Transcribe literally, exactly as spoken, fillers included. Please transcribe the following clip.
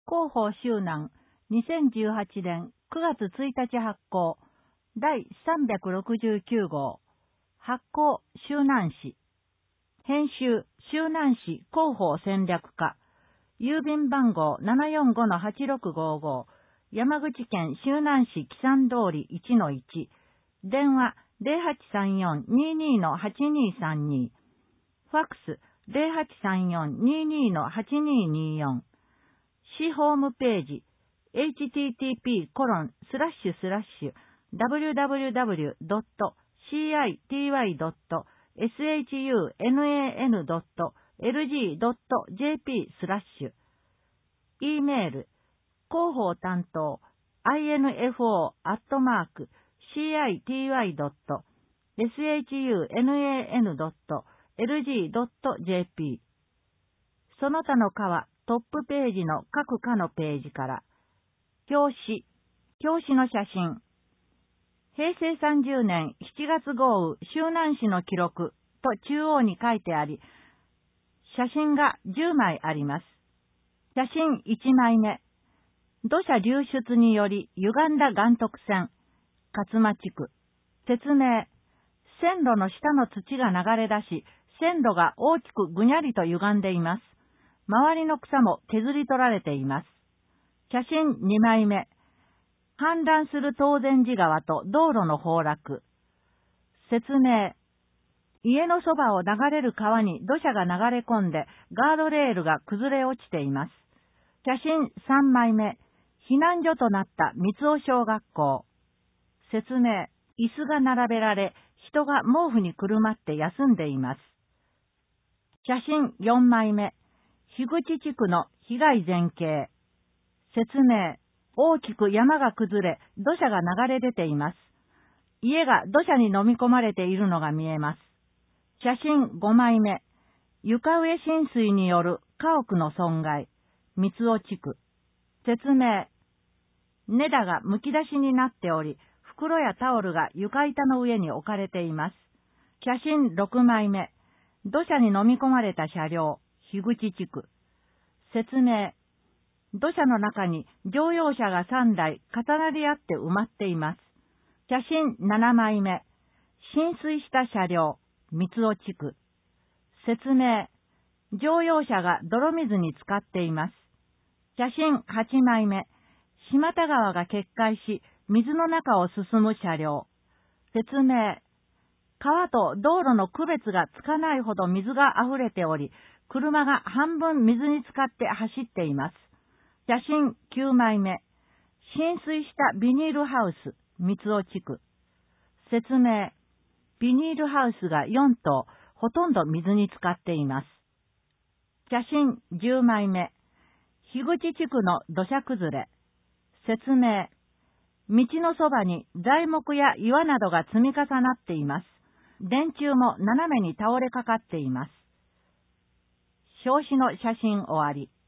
広報周南にせんじゅうはちねんくがつついたち発行だいさんびゃくろくじゅうきゅうごう発行周南市編集周南市広報戦略課郵便番号 ななよんごのはちろくごーごー 山口県周南市木山通り いちのいち 電話 ゼロはちさんよん にーにーのはちにーさんに ファックス ゼロはちさんよん にーにーのはちにーにーよん 市ホームページ エイチティーティーピーコロンスラッシュスラッシュ ダブリューダブリューダブリュードットシーアイティーワイドットエスエイチユーエヌエーエヌドットエルジードットジェーピースラッシュ E メール広報担当 アイエヌエフオー アットマーク シーアイティーワイドットエスエイチユーエヌエーエヌドットエルジードットジェーピー その他の課はトップページの各課のページから表紙表紙の写真へいせいさんじゅうねんしちがつ豪雨周南市の記録と中央に書いてあり、写真がじゅうまいあります。写真いちまいめ。土砂流出により歪んだ岩徳線、勝間地区。説明。線路の下の土が流れ出し、線路が大きくぐにゃりと歪んでいます。周りの草も削り取られています。写真にまいめ。氾濫する東禅寺川と道路の崩落。説明。家のそばを流れる川に土砂が流れ込んでガードレールが崩れ落ちています。写真さんまいめ。避難所となった三尾小学校。説明。椅子が並べられ、人が毛布にくるまって休んでいます。写真よんまいめ。樋口地区の被害全景。説明。大きく山が崩れ、土砂が流れ出ています。家が土砂に飲み込まれているのが見えます。写真ごまいめ。床上浸水による家屋の損害。三尾地区。説明。根太がむき出しになっており、袋やタオルが床板の上に置かれています。写真ろくまいめ。土砂に飲み込まれた車両。樋口地区。説明。土砂の中に乗用車がさんだい重なり合って埋まっています。写真ななまいめ。浸水した車両。三尾地区。説明。乗用車が泥水に浸かっています。写真はちまいめ。島田川が決壊し、水の中を進む車両。説明。川と道路の区別がつかないほど水が溢れており、車が半分水に浸かって走っています。写真きゅうまいめ。浸水したビニールハウス、三尾地区。説明。ビニールハウスがよんとう、ほとんど水に浸かっています。写真じゅうまいめ。樋口地区の土砂崩れ。説明。道のそばに材木や岩などが積み重なっています。電柱も斜めに倒れかかっています。表紙の写真終わり。